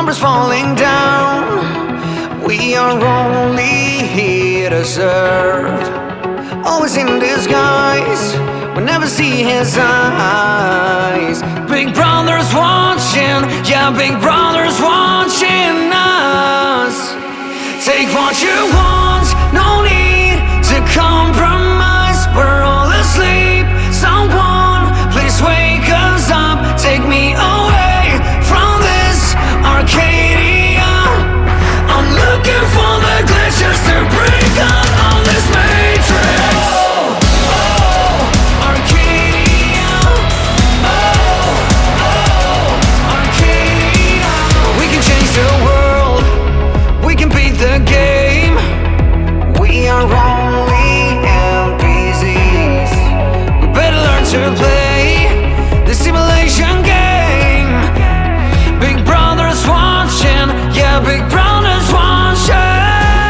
numbers falling down. We are only here to serve. Always in disguise, we never see his eyes. Big Brother's watching, yeah, Big Brother's watching us. Take what you want, no need to compromise. We're all asleep, someone please wake us up. Take me away from this Arcadia. I'm looking for the glitches to break out of this matrix. Arcadia. Arcadia. We can change the world, we can beat the game. We are only NPCs. We better learn to play the simulation game. Big Brother's watching, yeah, Big Brother's watching.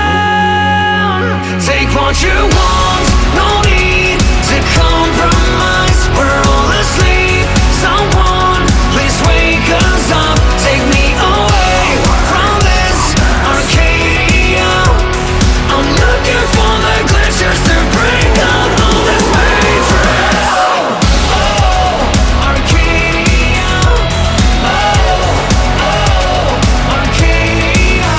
Take what you want, no need to compromise. We're all asleep, someone please wake us up. Take me away from this Arcadia. I'm looking for the glitches to break out of this matrix. Arcadia. Arcadia.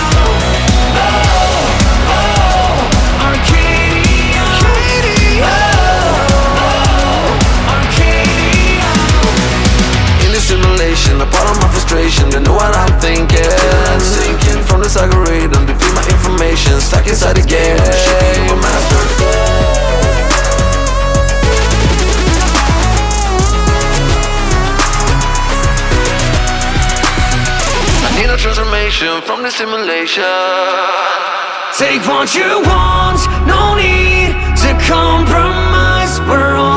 Arcadia. In this simulation, a part of my frustration, they know what I'm thinking. Sinking from this algorithm, they feed my information, stuck inside the game. I'm a master. I need a transformation from this simulation. Take what you want, no need to compromise. We're all